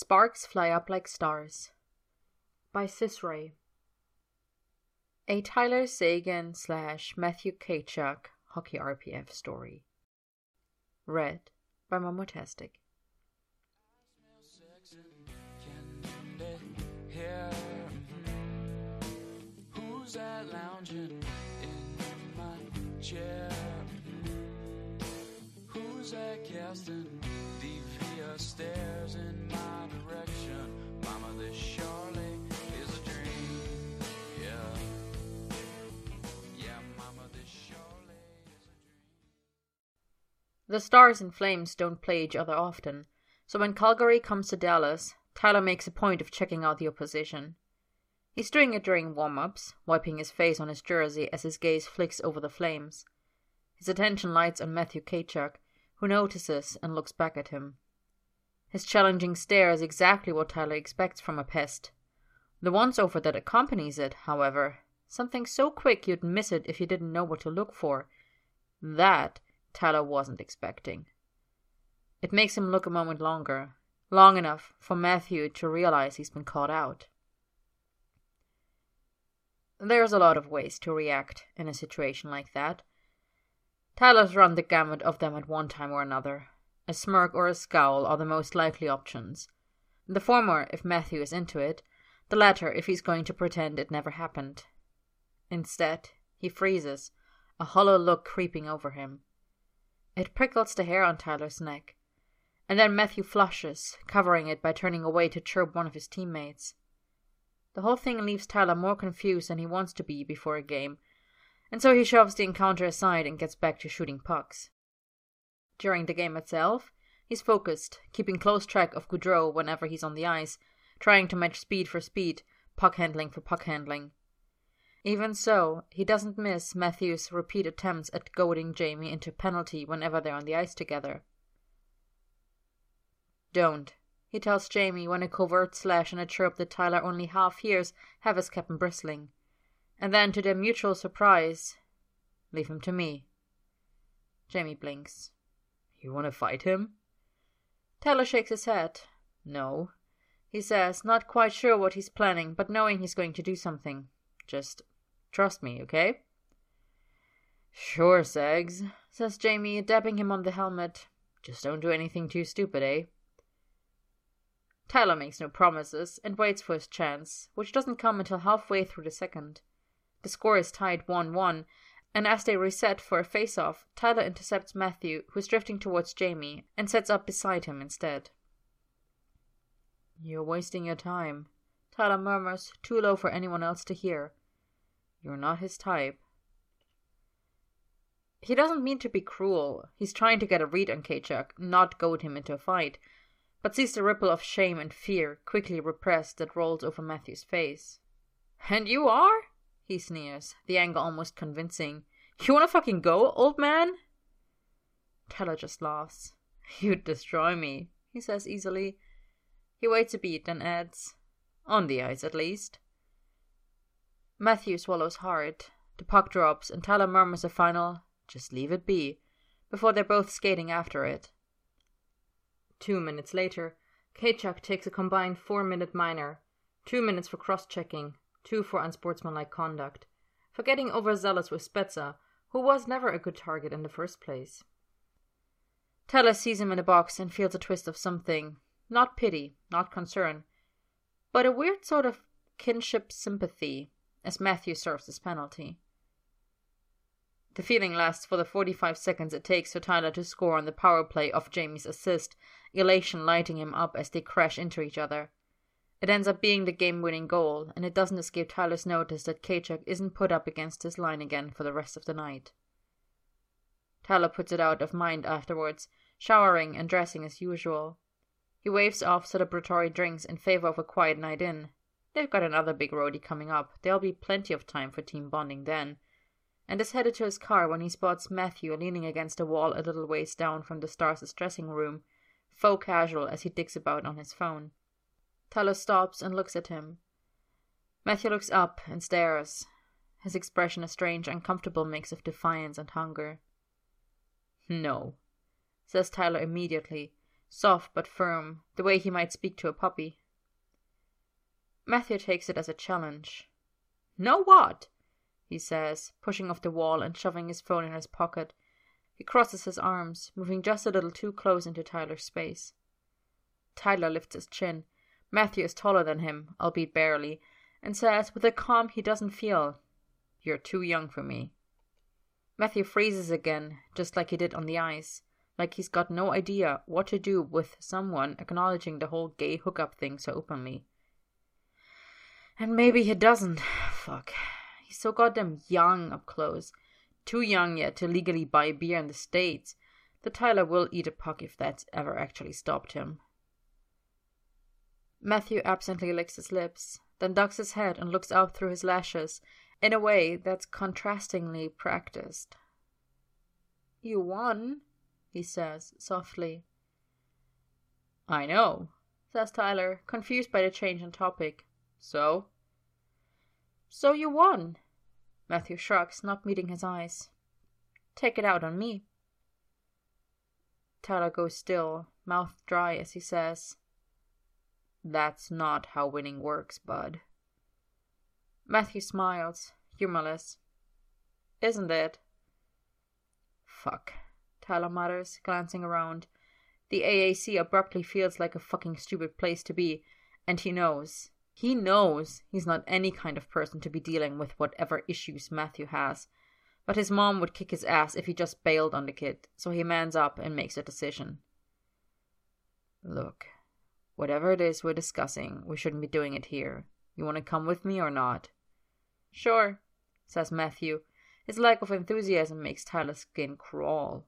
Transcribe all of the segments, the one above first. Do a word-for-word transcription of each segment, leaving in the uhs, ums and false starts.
Sparks Fly Up Like Stars by Cisray. A Tyler Seguin slash Matthew Tkachuk hockey R P F story. Read by Mamutastic. Who's that lounging in my chair? Who's that casting devious stares in my direction? Mama, this surely is a dream. Yeah. Yeah, mama, this surely is a dream. The Stars and Flames don't play each other often, so when Calgary comes to Dallas, Tyler makes a point of checking out the opposition. He's doing it during warm-ups, wiping his face on his jersey as his gaze flicks over the Flames. His attention lights on Matthew Tkachuk, who notices and looks back at him. His challenging stare is exactly what Tyler expects from a pest. The once-over that accompanies it, however, something so quick you'd miss it if you didn't know what to look for. That Tyler wasn't expecting. It makes him look a moment longer, long enough for Matthew to realize he's been caught out. There's a lot of ways to react in a situation like that. Tyler's run the gamut of them at one time or another. A smirk or a scowl are the most likely options. The former if Matthew is into it, the latter if he's going to pretend it never happened. Instead, he freezes, a hollow look creeping over him. It prickles the hair on Tyler's neck, and then Matthew flushes, covering it by turning away to chirp one of his teammates. The whole thing leaves Tyler more confused than he wants to be before a game, and so he shoves the encounter aside and gets back to shooting pucks. During the game itself, he's focused, keeping close track of Gaudreau whenever he's on the ice, trying to match speed for speed, puck handling for puck handling. Even so, he doesn't miss Matthew's repeat attempts at goading Jamie into penalty whenever they're on the ice together. Don't, he tells Jamie when a covert slash and a chirp that Tyler only half hears have his captain bristling. And then, to their mutual surprise, leave him to me. Jamie blinks. You want to fight him? Tyler shakes his head. No, he says, not quite sure what he's planning, but knowing he's going to do something. Just trust me, okay? Sure, Segs, says Jamie, dabbing him on the helmet. Just don't do anything too stupid, eh? Tyler makes no promises and waits for his chance, which doesn't come until halfway through the second. The score is tied one one, and as they reset for a face-off, Tyler intercepts Matthew, who's drifting towards Jamie, and sets up beside him instead. You're wasting your time, Tyler murmurs, too low for anyone else to hear. You're not his type. He doesn't mean to be cruel. He's trying to get a read on Tkachuk, not goad him into a fight, but sees the ripple of shame and fear quickly repressed that rolls over Matthew's face. And you are? He sneers, the anger almost convincing. You wanna fucking go, old man? Tyler just laughs. You'd destroy me, he says easily. He waits a beat, then adds, on the ice at least. Matthew swallows hard. The puck drops, and Tyler murmurs a final, just leave it be, before they're both skating after it. Two minutes later, Tkachuk takes a combined four-minute minor, two minutes for cross-checking, two for unsportsmanlike conduct, for getting overzealous with Spezza, who was never a good target in the first place. Tyler sees him in the box and feels a twist of something, not pity, not concern, but a weird sort of kinship sympathy, as Matthew serves his penalty. The feeling lasts for the forty-five seconds it takes for Tyler to score on the power play off Jamie's assist, elation lighting him up as they crash into each other. It ends up being the game-winning goal, and it doesn't escape Tyler's notice that Tkachuk isn't put up against his line again for the rest of the night. Tyler puts it out of mind afterwards, showering and dressing as usual. He waves off celebratory drinks in favor of a quiet night in. They've got another big roadie coming up. There'll be plenty of time for team bonding then. And is headed to his car when he spots Matthew leaning against a wall a little ways down from the Stars' dressing room, faux casual as he digs about on his phone. Tyler stops and looks at him. Matthew looks up and stares, his expression a strange, uncomfortable mix of defiance and hunger. No, says Tyler immediately, soft but firm, the way he might speak to a puppy. Matthew takes it as a challenge. "Know what?" he says, pushing off the wall and shoving his phone in his pocket. He crosses his arms, moving just a little too close into Tyler's space. Tyler lifts his chin. Matthew is taller than him, albeit barely, and says with a calm he doesn't feel, "You're too young for me." Matthew freezes again, just like he did on the ice, like he's got no idea what to do with someone acknowledging the whole gay hookup thing so openly. And maybe he doesn't. Fuck. He's so goddamn young up close. Too young yet to legally buy beer in the States. That Tyler will eat a puck if that's ever actually stopped him. Matthew absently licks his lips, then ducks his head and looks out through his lashes in a way that's contrastingly practiced. "You won," he says softly. "I know," says Tyler, confused by the change in topic. "So?" "So you won." Matthew shrugs, not meeting his eyes. "Take it out on me." Tyler goes still, mouth dry as he says, "That's not how winning works, bud." Matthew smiles, humorless. "Isn't it?" "Fuck," Tyler mutters, glancing around. The A A C abruptly feels like a fucking stupid place to be, and he knows. He knows he's not any kind of person to be dealing with whatever issues Matthew has, but his mom would kick his ass if he just bailed on the kid, so he mans up and makes a decision. "Look, whatever it is we're discussing, we shouldn't be doing it here. You want to come with me or not?" "Sure," says Matthew. His lack of enthusiasm makes Tyler's skin crawl.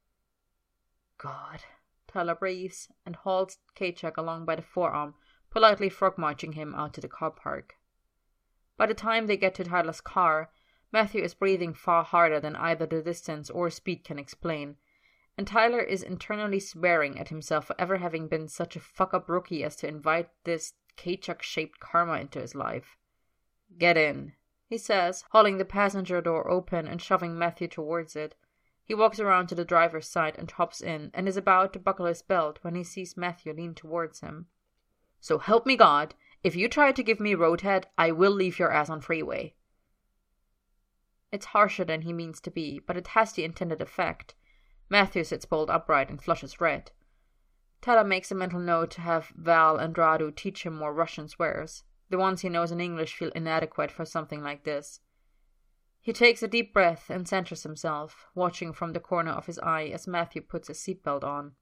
"God," Tyler breathes and hauls Kachuk along by the forearm, politely frog-marching him out to the car park. By the time they get to Tyler's car, Matthew is breathing far harder than either the distance or speed can explain, and Tyler is internally swearing at himself for ever having been such a fuck-up rookie as to invite this Kachuk-shaped karma into his life. "Get in," he says, hauling the passenger door open and shoving Matthew towards it. He walks around to the driver's side and hops in, and is about to buckle his belt when he sees Matthew lean towards him. "So help me God, if you try to give me roadhead, I will leave your ass on freeway." It's harsher than he means to be, but it has the intended effect. Matthew sits bolt upright and flushes red. Tyler makes a mental note to have Val and Radu teach him more Russian swears. The ones he knows in English feel inadequate for something like this. He takes a deep breath and centers himself, watching from the corner of his eye as Matthew puts his seatbelt on.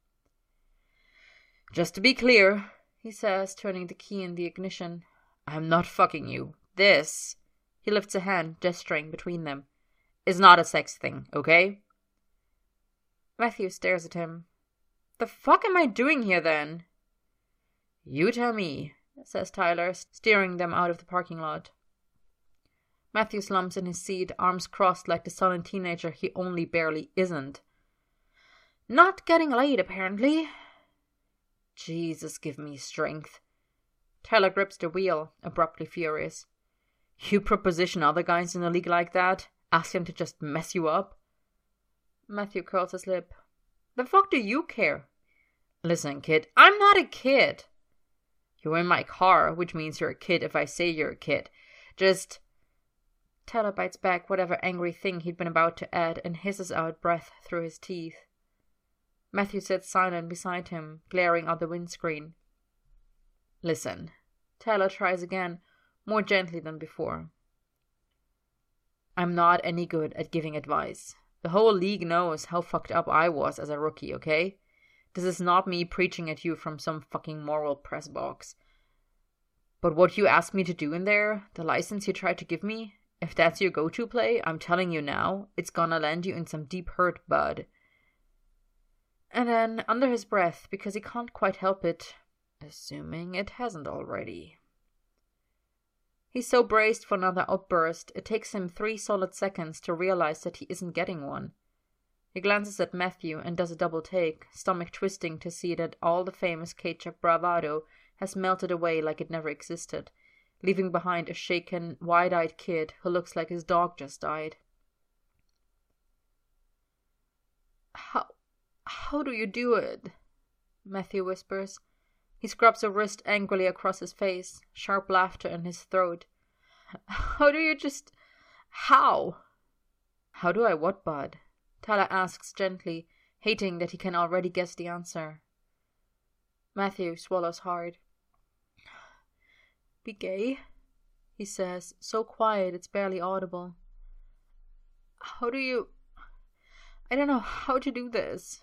"Just to be clear," he says, turning the key in the ignition, "I'm not fucking you. This," he lifts a hand, gesturing between them, "is not a sex thing, okay?" Matthew stares at him. "The fuck am I doing here then?" "You tell me," says Tyler, steering them out of the parking lot. Matthew slumps in his seat, arms crossed like the sullen teenager he only barely isn't. "Not getting laid, apparently." "Jesus, give me strength." Tyler grips the wheel, abruptly furious. "You proposition other guys in the league like that? Ask them to just mess you up?" Matthew curls his lip. "The fuck do you care?" "Listen, kid, I'm not a kid." "You're in my car, which means you're a kid if I say you're a kid. Just..." Tyler bites back whatever angry thing he'd been about to add and hisses out breath through his teeth. Matthew sits silent beside him, glaring out the windscreen. "Listen." Tyler tries again, more gently than before. "I'm not any good at giving advice. The whole league knows how fucked up I was as a rookie, okay? This is not me preaching at you from some fucking moral press box. But what you asked me to do in there, the license you tried to give me, if that's your go-to play, I'm telling you now, it's gonna land you in some deep hurt, bud." And then, under his breath, because he can't quite help it, "assuming it hasn't already." He's so braced for another outburst, it takes him three solid seconds to realize that he isn't getting one. He glances at Matthew and does a double take, stomach twisting to see that all the famous Kachuk bravado has melted away like it never existed, leaving behind a shaken, wide-eyed kid who looks like his dog just died. How... how do you do it?" Matthew whispers. He scrubs a wrist angrily across his face, sharp laughter in his throat. How do you just... How? How do I what, bud? Tyler asks gently, hating that he can already guess the answer. Matthew swallows hard. Be gay, he says, so quiet it's barely audible. How do you... I don't know how to do this.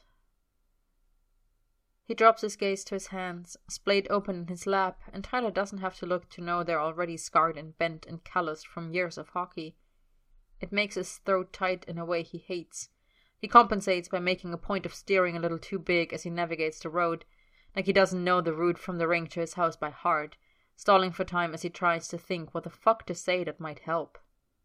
He drops his gaze to his hands, splayed open in his lap, and Tyler doesn't have to look to know they're already scarred and bent and calloused from years of hockey. It makes his throat tight in a way he hates. He compensates by making a point of steering a little too big as he navigates the road, like he doesn't know the route from the rink to his house by heart, stalling for time as he tries to think what the fuck to say that might help.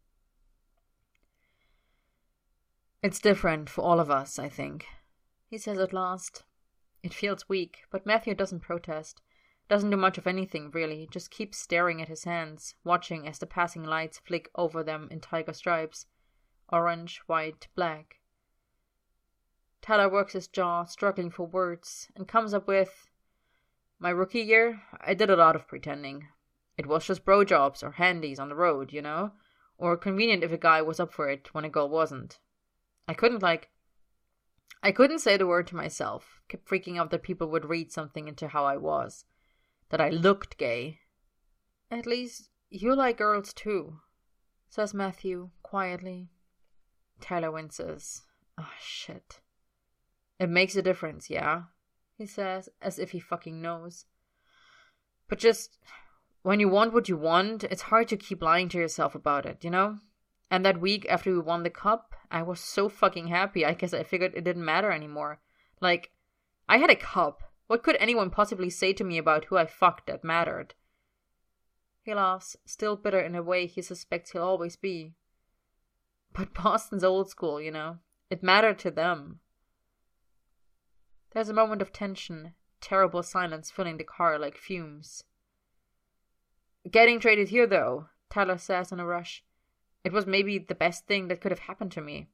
It's different for all of us, I think, he says at last. It feels weak, but Matthew doesn't protest. Doesn't do much of anything, really, just keeps staring at his hands, watching as the passing lights flick over them in tiger stripes. Orange, white, black. Tyler works his jaw, struggling for words, and comes up with, My rookie year, I did a lot of pretending. It was just bro jobs or handies on the road, you know? Or convenient if a guy was up for it when a girl wasn't. I couldn't, like... I couldn't say the word to myself. Kept freaking out that people would read something into how I was. That I looked gay. At least, you like girls too, says Matthew, quietly. Tyler winces. Ah, oh, shit. It makes a difference, yeah? He says, as if he fucking knows. But just, when you want what you want, it's hard to keep lying to yourself about it, you know? And that week after we won the cup, I was so fucking happy, I guess I figured it didn't matter anymore. Like, I had a cup. What could anyone possibly say to me about who I fucked that mattered? He laughs, still bitter in a way he suspects he'll always be. But Boston's old school, you know. It mattered to them. There's a moment of tension, terrible silence filling the car like fumes. Getting traded here, though, Tyler says in a rush. It was maybe the best thing that could have happened to me.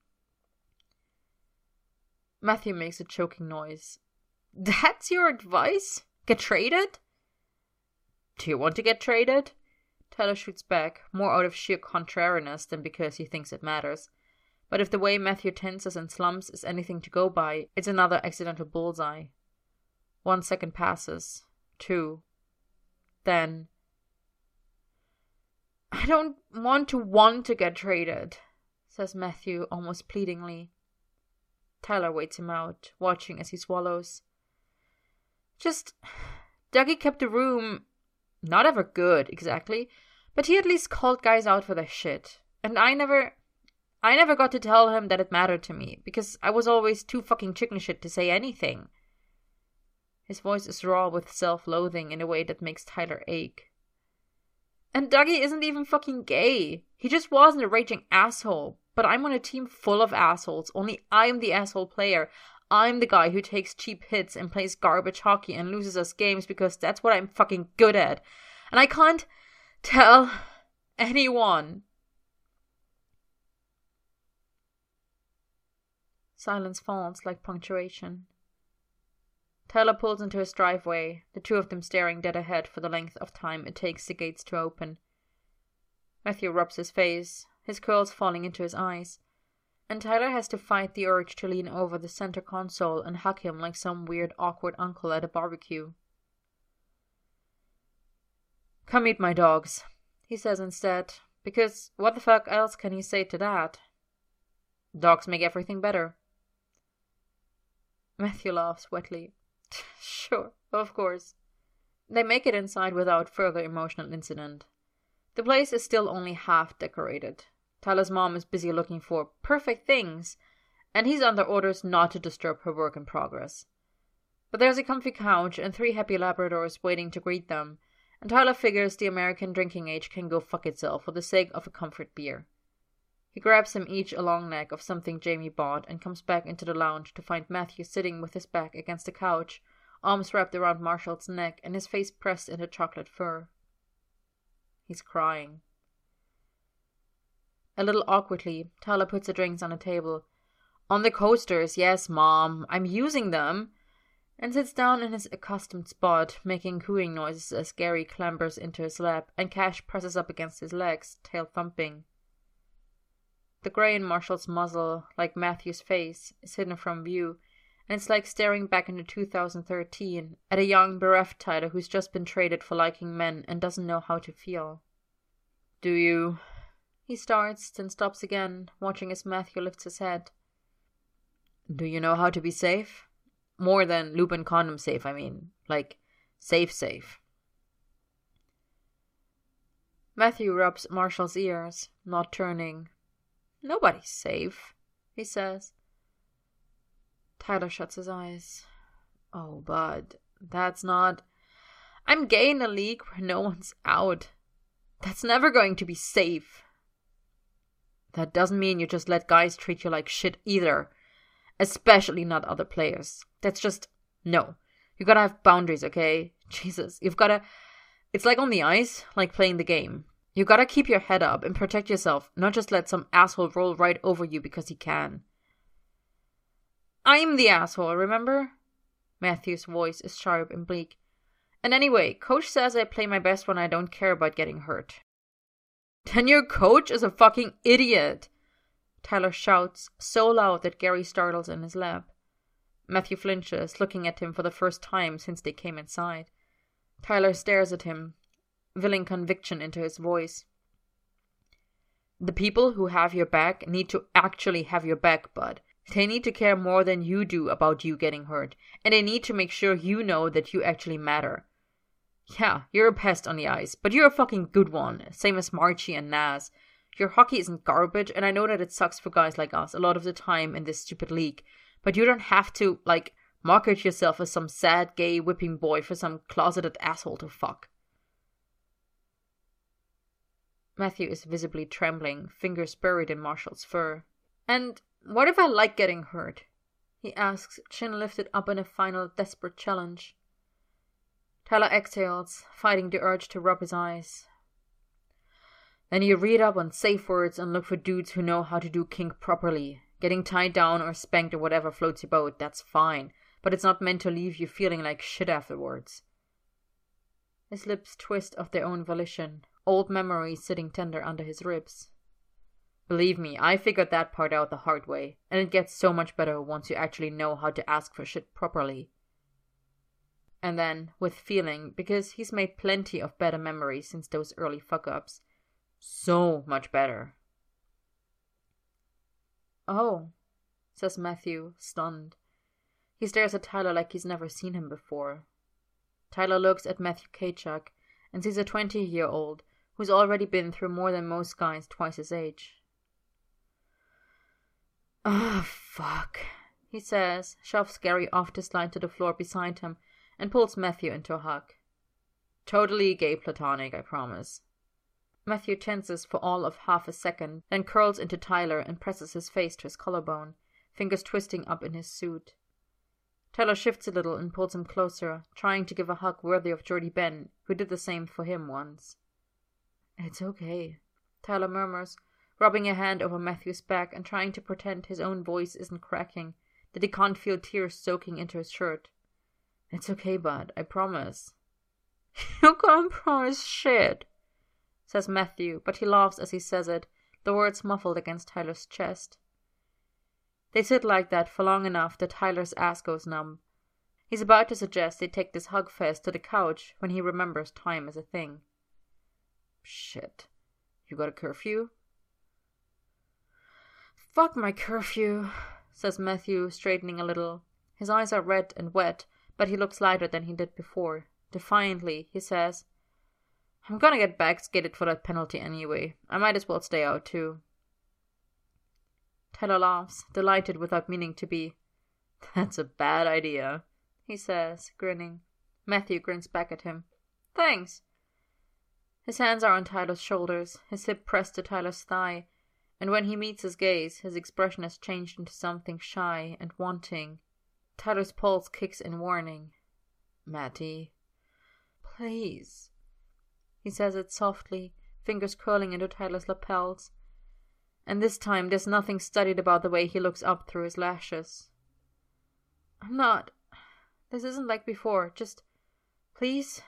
Matthew makes a choking noise. That's your advice? Get traded? Do you want to get traded? Tyler shoots back, more out of sheer contrariness than because he thinks it matters. But if the way Matthew tenses and slumps is anything to go by, it's another accidental bullseye. One second passes. Two. Then... I don't want to want to get traded, says Matthew almost pleadingly. Tyler waits him out, watching as he swallows. Just, Dougie kept the room not ever good, exactly, but he at least called guys out for their shit. And I never, I never got to tell him that it mattered to me, because I was always too fucking chicken shit to say anything. His voice is raw with self-loathing in a way that makes Tyler ache. And Dougie isn't even fucking gay. He just wasn't a raging asshole. But I'm on a team full of assholes. Only I'm the asshole player. I'm the guy who takes cheap hits and plays garbage hockey and loses us games because that's what I'm fucking good at. And I can't tell anyone. Silence falls like punctuation. Tyler pulls into his driveway, the two of them staring dead ahead for the length of time it takes the gates to open. Matthew rubs his face, his curls falling into his eyes, and Tyler has to fight the urge to lean over the center console and hug him like some weird awkward uncle at a barbecue. Come meet my dogs, he says instead, because what the fuck else can he say to that? Dogs make everything better. Matthew laughs wetly. Sure, of course. They make it inside without further emotional incident. The place is still only half decorated. Tyler's mom is busy looking for perfect things, and he's under orders not to disturb her work in progress. But there's a comfy couch and three happy Labradors waiting to greet them, and Tyler figures the American drinking age can go fuck itself for the sake of a comfort beer. He grabs them each a long neck of something Jamie bought and comes back into the lounge to find Matthew sitting with his back against the couch, arms wrapped around Marshall's neck and his face pressed into chocolate fur. He's crying. A little awkwardly, Tyler puts the drinks on the table. On the coasters, yes, Mom. I'm using them. and sits down in his accustomed spot, making cooing noises as Gary clambers into his lap and Cash presses up against his legs, tail thumping. The grey in Marshall's muzzle, like Matthew's face, is hidden from view, and it's like staring back into two thousand thirteen at a young, bereft Tyler who's just been traded for liking men and doesn't know how to feel. Do you... He starts, then stops again, watching as Matthew lifts his head. Do you know how to be safe? More than loop and condom safe, I mean. Like, safe safe. Matthew rubs Marshall's ears, not turning. Nobody's safe, he says. Tyler shuts his eyes. Oh, Bud, that's not... I'm gay in a league where no one's out. That's never going to be safe. That doesn't mean you just let guys treat you like shit either. Especially not other players. That's just... No. You gotta have boundaries, okay? Jesus, you've gotta... It's like on the ice, like playing the game. You gotta keep your head up and protect yourself, not just let some asshole roll right over you because he can. I'm the asshole, remember? Matthew's voice is sharp and bleak. And anyway, coach says I play my best when I don't care about getting hurt. Then your coach is a fucking idiot! Tyler shouts, so loud that Gary startles in his lap. Matthew flinches, looking at him for the first time since they came inside. Tyler stares at him, willing conviction into his voice. The people who have your back need to actually have your back, Bud. They need to care more than you do about you getting hurt, and they need to make sure you know that you actually matter. Yeah, you're a pest on the ice, but you're a fucking good one, same as Marchie and Naz. Your hockey isn't garbage, and I know that it sucks for guys like us a lot of the time in this stupid league, but you don't have to, like, market yourself as some sad gay whipping boy for some closeted asshole to fuck. Matthew is visibly trembling, fingers buried in Marshall's fur. And what if I like getting hurt? He asks, chin lifted up in a final desperate challenge. Tyler exhales, fighting the urge to rub his eyes. Then you read up on safe words and look for dudes who know how to do kink properly. Getting tied down or spanked or whatever floats your boat, that's fine. But it's not meant to leave you feeling like shit afterwards. His lips twist of their own volition, old memories sitting tender under his ribs. Believe me, I figured that part out the hard way, and it gets so much better once you actually know how to ask for shit properly. And then, with feeling, because he's made plenty of better memories since those early fuck-ups, so much better. Oh, says Matthew, stunned. He stares at Tyler like he's never seen him before. Tyler looks at Matthew Kachuk and sees a twenty-year-old who's already been through more than most guys twice his age. Ah, oh, fuck, he says, shoves Gary off to slide to the floor beside him, and pulls Matthew into a hug. Totally gay platonic, I promise. Matthew tenses for all of half a second, then curls into Tyler and presses his face to his collarbone, fingers twisting up in his suit. Tyler shifts a little and pulls him closer, trying to give a hug worthy of Jordy Ben, who did the same for him once. It's okay, Tyler murmurs, rubbing a hand over Matthew's back and trying to pretend his own voice isn't cracking, that he can't feel tears soaking into his shirt. It's okay, bud, I promise. You can't promise shit, says Matthew, but he laughs as he says it, the words muffled against Tyler's chest. They sit like that for long enough that Tyler's ass goes numb. He's about to suggest they take this hug fest to the couch when he remembers time is a thing. Shit. You got a curfew? Fuck my curfew, says Matthew, straightening a little. His eyes are red and wet, but he looks lighter than he did before. Defiantly, he says, I'm gonna get backskated for that penalty anyway. I might as well stay out too. Tyler laughs, delighted without meaning to be. That's a bad idea, he says, grinning. Matthew grins back at him. Thanks. His hands are on Tyler's shoulders, his hip pressed to Tyler's thigh, and when he meets his gaze, his expression has changed into something shy and wanting. Tyler's pulse kicks in warning. Matty. Please. He says it softly, fingers curling into Tyler's lapels. And this time there's nothing studied about the way he looks up through his lashes. I'm not... This isn't like before. Just, please?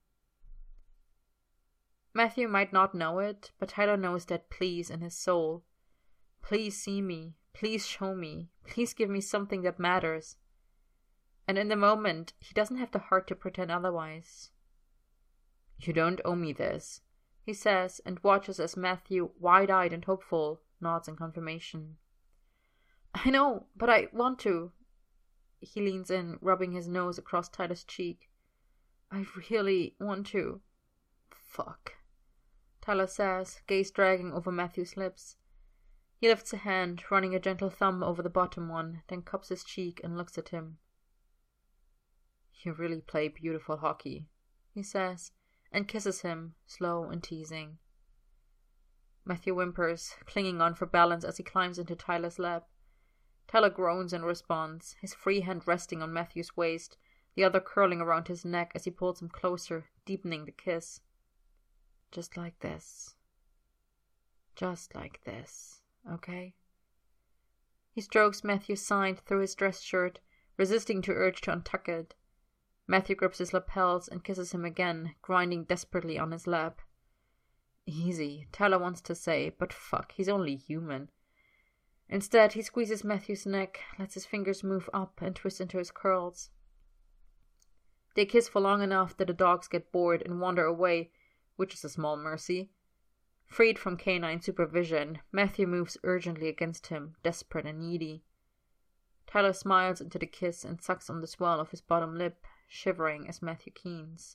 Matthew might not know it, but Tyler knows that please in his soul. Please see me. Please show me. Please give me something that matters. And in the moment, he doesn't have the heart to pretend otherwise. You don't owe me this, he says, and watches as Matthew, wide-eyed and hopeful, nods in confirmation. I know, but I want to. He leans in, rubbing his nose across Tyler's cheek. I really want to. Fuck, Tyler says, gaze dragging over Matthew's lips. He lifts a hand, running a gentle thumb over the bottom one, then cups his cheek and looks at him. You really play beautiful hockey, he says, and kisses him, slow and teasing. Matthew whimpers, clinging on for balance as he climbs into Tyler's lap. Tyler groans in response, his free hand resting on Matthew's waist, the other curling around his neck as he pulls him closer, deepening the kiss. Just like this. Just like this, okay? He strokes Matthew's side through his dress shirt, resisting to urge to untuck it. Matthew grips his lapels and kisses him again, grinding desperately on his lap. Easy, Tyler wants to say, but fuck, he's only human. Instead, he squeezes Matthew's neck, lets his fingers move up and twist into his curls. They kiss for long enough that the dogs get bored and wander away, which is a small mercy. Freed from canine supervision, Matthew moves urgently against him, desperate and needy. Tyler smiles into the kiss and sucks on the swell of his bottom lip, shivering as Matthew keens.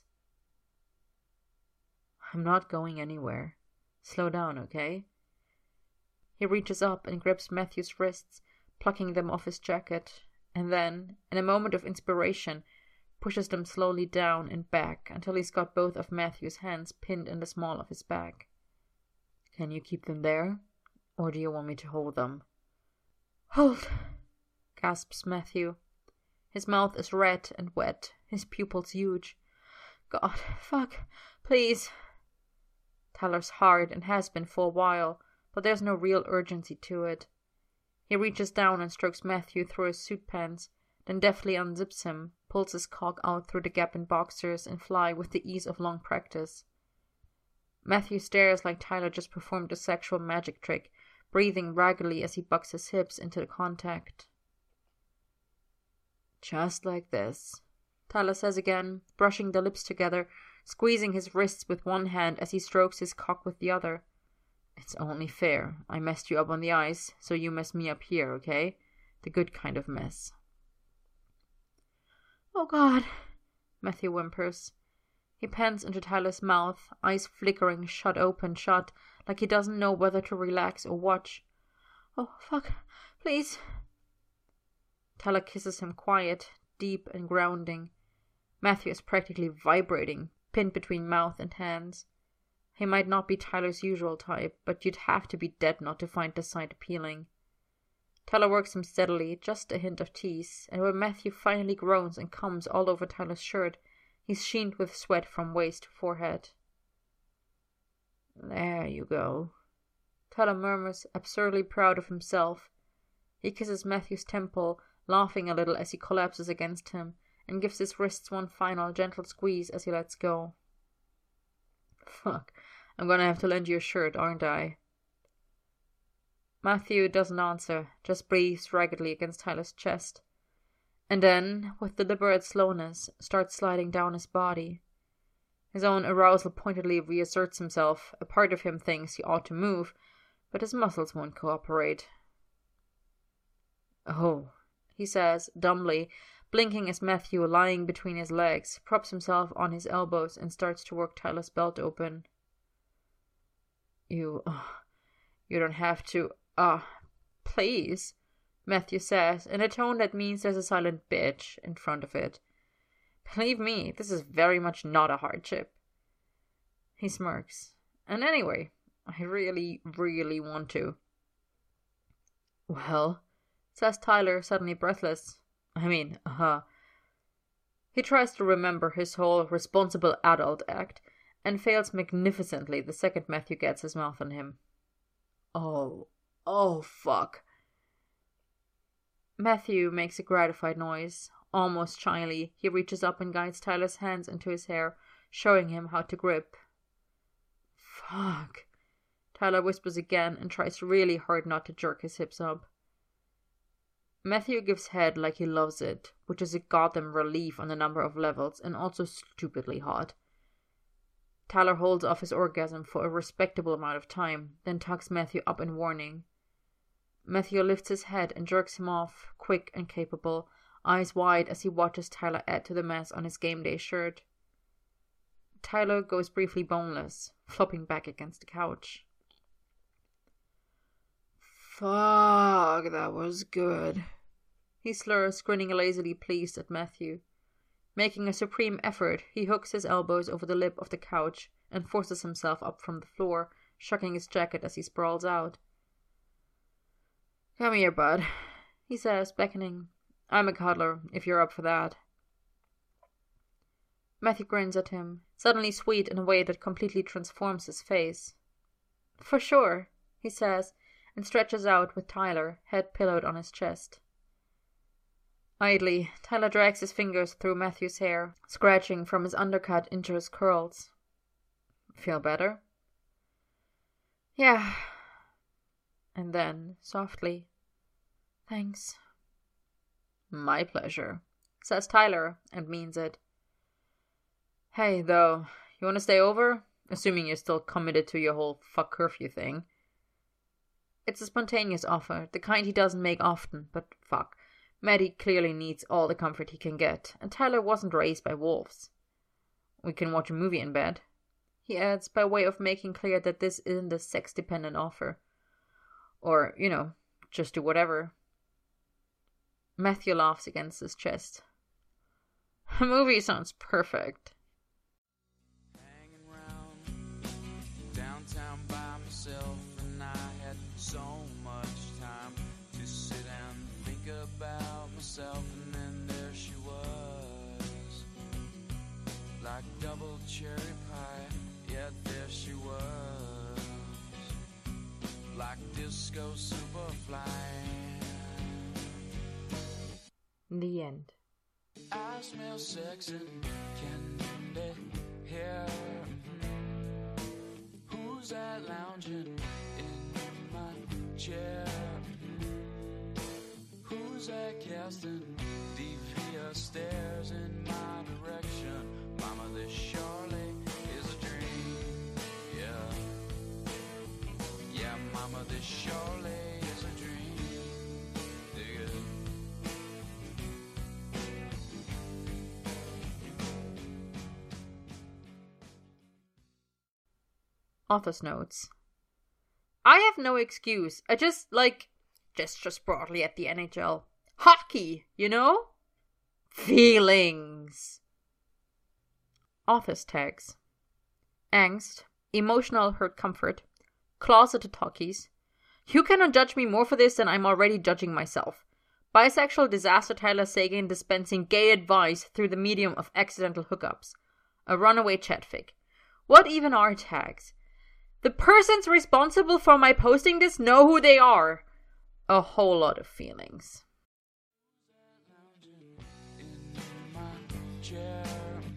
I'm not going anywhere. Slow down, okay? He reaches up and grips Matthew's wrists, plucking them off his jacket, and then, in a moment of inspiration, pushes them slowly down and back until he's got both of Matthew's hands pinned in the small of his back. Can you keep them there, or do you want me to hold them? Hold, gasps Matthew. His mouth is red and wet, his pupils huge. God, fuck, please. Tyler's hard and has been for a while, but there's no real urgency to it. He reaches down and strokes Matthew through his suit pants, then deftly unzips him, pulls his cock out through the gap in boxers and fly with the ease of long practice. Matthew stares like Tyler just performed a sexual magic trick, breathing raggedly as he bucks his hips into the contact. Just like this, Tyler says again, brushing the lips together, squeezing his wrists with one hand as he strokes his cock with the other. It's only fair. I messed you up on the ice, so you mess me up here, okay? The good kind of mess. Oh God, Matthew whimpers. He pants into Tyler's mouth, eyes flickering shut open shut, like he doesn't know whether to relax or watch. Oh, fuck, please. Tyler kisses him quiet, deep and grounding. Matthew is practically vibrating, pinned between mouth and hands. He might not be Tyler's usual type, but you'd have to be dead not to find the sight appealing. Tyler works him steadily, just a hint of tease, and when Matthew finally groans and comes all over Tyler's shirt, he's sheened with sweat from waist to forehead. There you go, Tyler murmurs, absurdly proud of himself. He kisses Matthew's temple, laughing a little as he collapses against him, and gives his wrists one final gentle squeeze as he lets go. Fuck, I'm gonna have to lend you a shirt, aren't I? Matthew doesn't answer, just breathes raggedly against Tyler's chest, and then, with deliberate slowness, starts sliding down his body. His own arousal pointedly reasserts himself. A part of him thinks he ought to move, but his muscles won't cooperate. Oh, he says, dumbly, blinking as Matthew, lying between his legs, props himself on his elbows and starts to work Tyler's belt open. You, uh, you don't have to, ah, uh, please, Matthew says, in a tone that means there's a silent bitch in front of it. Believe me, this is very much not a hardship. He smirks. And anyway, I really, really want to. Well, says Tyler, suddenly breathless. I mean, uh-huh. He tries to remember his whole responsible adult act, and fails magnificently the second Matthew gets his mouth on him. Oh, oh, fuck. Matthew makes a gratified noise, Almost shyly, he reaches up and guides Tyler's hands into his hair, showing him how to grip. Fuck. Tyler whispers again and tries really hard not to jerk his hips up. Matthew gives head like he loves it, which is a goddamn relief on a number of levels and also stupidly hot. Tyler holds off his orgasm for a respectable amount of time, then tucks Matthew up in warning. Matthew lifts his head and jerks him off, quick and capable, eyes wide as he watches Tyler add to the mess on his game day shirt. Tyler goes briefly boneless, flopping back against the couch. Fuck, that was good. He slurs, grinning lazily pleased at Matthew. Making a supreme effort, he hooks his elbows over the lip of the couch and forces himself up from the floor, shucking his jacket as he sprawls out. Come here, bud, he says, beckoning. I'm a cuddler, if you're up for that. Matthew grins at him, suddenly sweet in a way that completely transforms his face. For sure, he says, and stretches out with Tyler, head pillowed on his chest. Idly, Tyler drags his fingers through Matthew's hair, scratching from his undercut into his curls. Feel better? Yeah. And then, softly, thanks. My pleasure, says Tyler, and means it. Hey, though, you want to stay over? Assuming you're still committed to your whole fuck curfew thing. It's a spontaneous offer, the kind he doesn't make often, but fuck. Maddie clearly needs all the comfort he can get, and Tyler wasn't raised by wolves. We can watch a movie in bed, he adds, by way of making clear that this isn't a sex-dependent offer. Or, you know, just do whatever. Matthew laughs against his chest. A movie sounds perfect. Hanging round downtown by myself, and I had so much time to sit and think about myself, and then there she was, like double cherry pie, yeah, there she was, like disco superfly. The end. I smell sex and candy here. Mm-hmm. Who's that lounging in my chair? Mm-hmm. Who's that casting devious stares in my direction? Mama, this surely is a dream. Yeah. Yeah, mama, this surely is a dream. Dig it. Author's notes. I have no excuse. I just, like, gestures broadly at the N H L. Hockey, you know? Feelings. Author's tags. Angst, emotional hurt comfort, closeted talkies. You cannot judge me more for this than I'm already judging myself. Bisexual disaster Tyler Sagan dispensing gay advice through the medium of accidental hookups. A runaway chatfic. What even are tags? The persons responsible for my posting this know who they are. A whole lot of feelings. In my chair.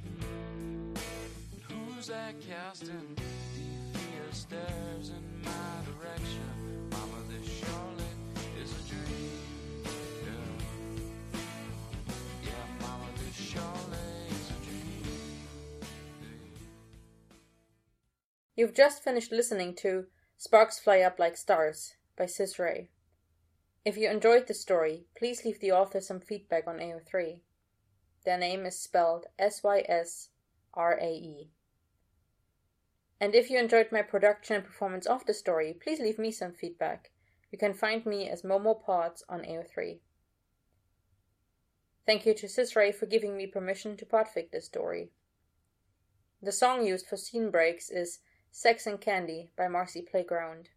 Who's that casting devious stares in my direction? Mama, this surely is a dream. Yeah, yeah, mama, this surely is a dream. You've just finished listening to Sparks Fly Up Like Stars by Sis Ray. If you enjoyed the story, please leave the author some feedback on A O three. Their name is spelled S Y S R A E. And if you enjoyed my production and performance of the story, please leave me some feedback. You can find me as MomoPods on A O three. Thank you to Sis Ray for giving me permission to podfic this story. The song used for scene breaks is Sex and Candy by Marcy Playground.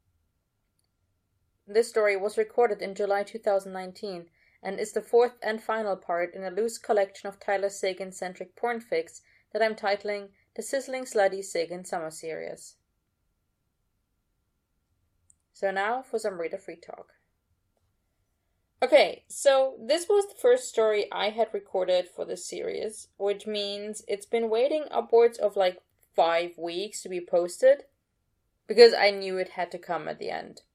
This story was recorded in July two thousand nineteen and is the fourth and final part in a loose collection of Tyler Sagan-centric pornfics that I'm titling The Sizzling Slutty Sagan Summer Series. So now for some reader free talk. Okay, so this was the first story I had recorded for the series, which means it's been waiting upwards of like five weeks to be posted because I knew it had to come at the end.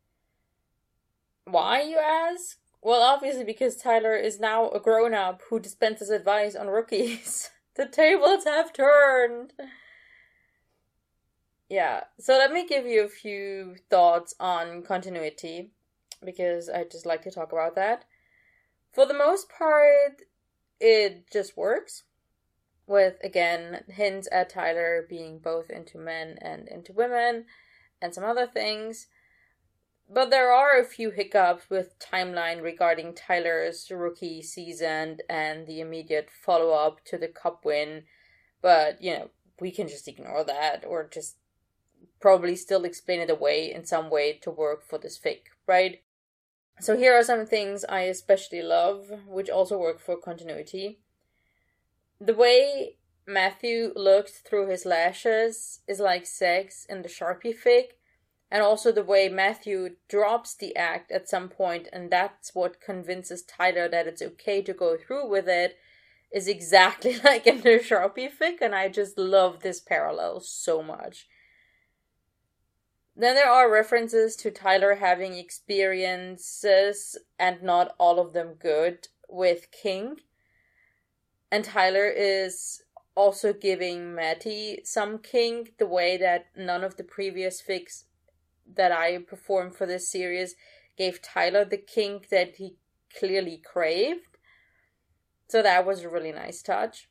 Why, you ask? Well, obviously because Tyler is now a grown-up who dispenses advice on rookies. The tables have turned. Yeah, so let me give you a few thoughts on continuity, because I just like to talk about that. For the most part, it just works, with, again, hints at Tyler being both into men and into women, and some other things. But there are a few hiccups with timeline regarding Tyler's rookie season and the immediate follow-up to the cup win. But, you know, we can just ignore that, or just probably still explain it away in some way to work for this fic, right? So here are some things I especially love, which also work for continuity. The way Matthew looks through his lashes is like sex in the Sharpie fic, and also the way Matthew drops the act at some point, and that's what convinces Tyler that it's okay to go through with it, is exactly like in the Sharpie fic, and I just love this parallel so much. Then there are references to Tyler having experiences, and not all of them good, with King. And Tyler is also giving Matty some kink, the way that none of the previous fics that I performed for this series gave Tyler the kink that he clearly craved. So that was a really nice touch.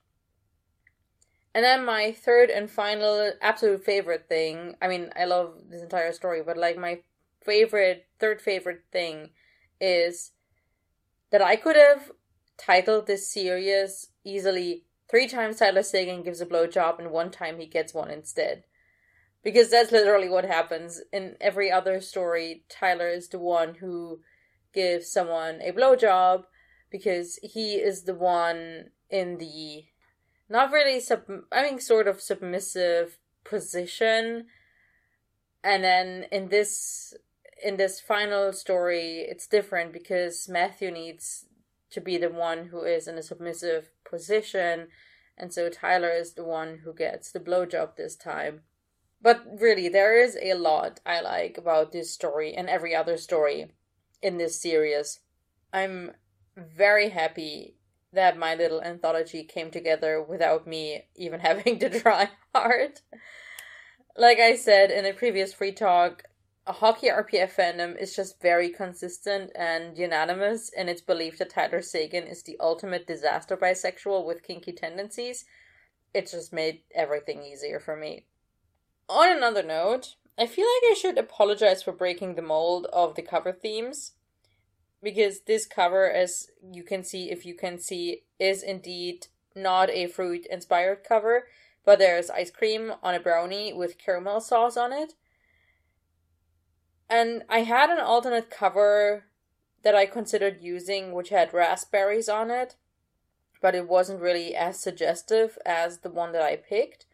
And then my third and final absolute favorite thing, I mean, I love this entire story, but like my favorite, third favorite thing is that I could have titled this series easily three times Tyler Sagan gives a blowjob and one time he gets one instead. Because that's literally what happens. In every other story, Tyler is the one who gives someone a blowjob because he is the one in the not really sub I mean sort of submissive position. And then in this in this final story, it's different because Matthew needs to be the one who is in a submissive position, and so Tyler is the one who gets the blowjob this time. But really, there is a lot I like about this story and every other story in this series. I'm very happy that my little anthology came together without me even having to try hard. Like I said in a previous free talk, a hockey R P F fandom is just very consistent and unanimous in its belief that Tyler Sagan is the ultimate disaster bisexual with kinky tendencies. It just made everything easier for me. On another note, I feel like I should apologize for breaking the mold of the cover themes, because this cover, as you can see, if you can see, is indeed not a fruit-inspired cover, but there's ice cream on a brownie with caramel sauce on it. And I had an alternate cover that I considered using, which had raspberries on it, but it wasn't really as suggestive as the one that I picked.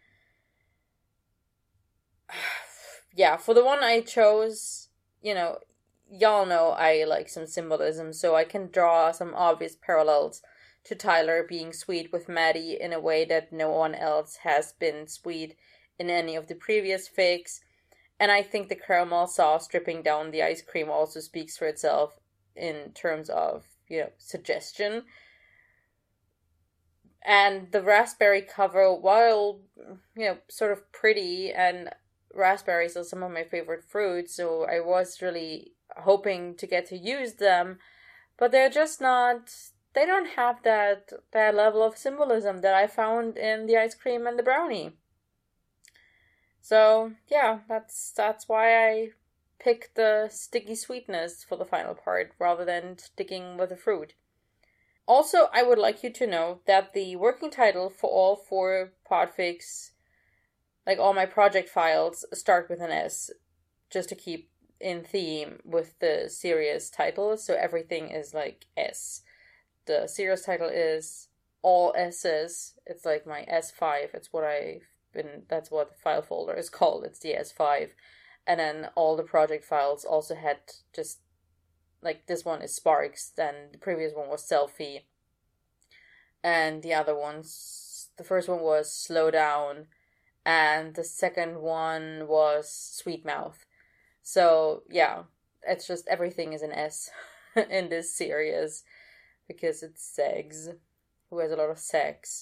Yeah, for the one I chose, you know, y'all know I like some symbolism, so I can draw some obvious parallels to Tyler being sweet with Maddie in a way that no one else has been sweet in any of the previous fics. And I think the caramel sauce dripping down the ice cream also speaks for itself in terms of, you know, suggestion. And the raspberry cover, while, you know, sort of pretty, and raspberries are some of my favorite fruits, so I was really hoping to get to use them, but they're just not, they don't have that that level of symbolism that I found in the ice cream and the brownie. So yeah, that's that's why I picked the sticky sweetness for the final part rather than sticking with the fruit. Also, I would like you to know that the working title for all four podfics, like all my project files, start with an S, just to keep in theme with the series title, so everything is like S. The series title is all S's. It's like my S five. It's what I've been, that's what the file folder is called. It's the S five. And then all the project files also had just like this one is Sparks, then the previous one was Selfie, and the other ones, the first one was Slow Down, and the second one was Sweet Mouth. So yeah, it's just everything is an S in this series because it's Segs, who has a lot of sex.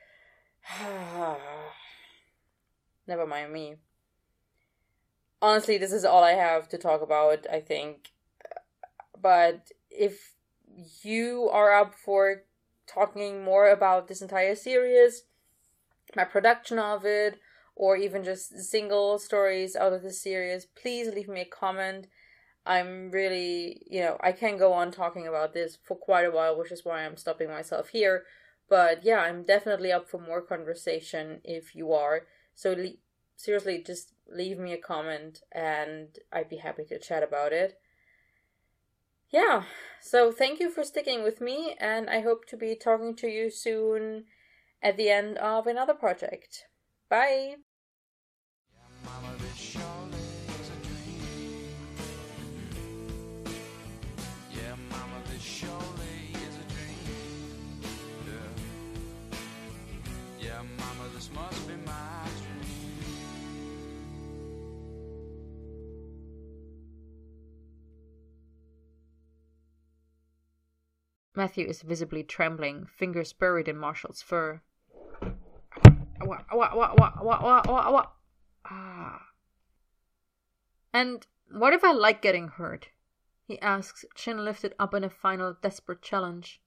Never mind me. Honestly, this is all I have to talk about, I think. But if you are up for talking more about this entire series, my production of it, or even just single stories out of the series, please leave me a comment. I'm really, you know, I can go on talking about this for quite a while, which is why I'm stopping myself here. But yeah, I'm definitely up for more conversation if you are. So le- seriously, just leave me a comment and I'd be happy to chat about it. Yeah, so thank you for sticking with me, and I hope to be talking to you soon at the end of another project. Bye! Mama, this surely is a dream. Yeah, Mama, this surely is a dream. Yeah, yeah, Mama, this must be my dream. Matthew is visibly trembling, fingers buried in Marshall's fur. What, what, what, what, what, what, what, what? Ah. And what if I like getting hurt? He asks, chin lifted up in a final desperate challenge.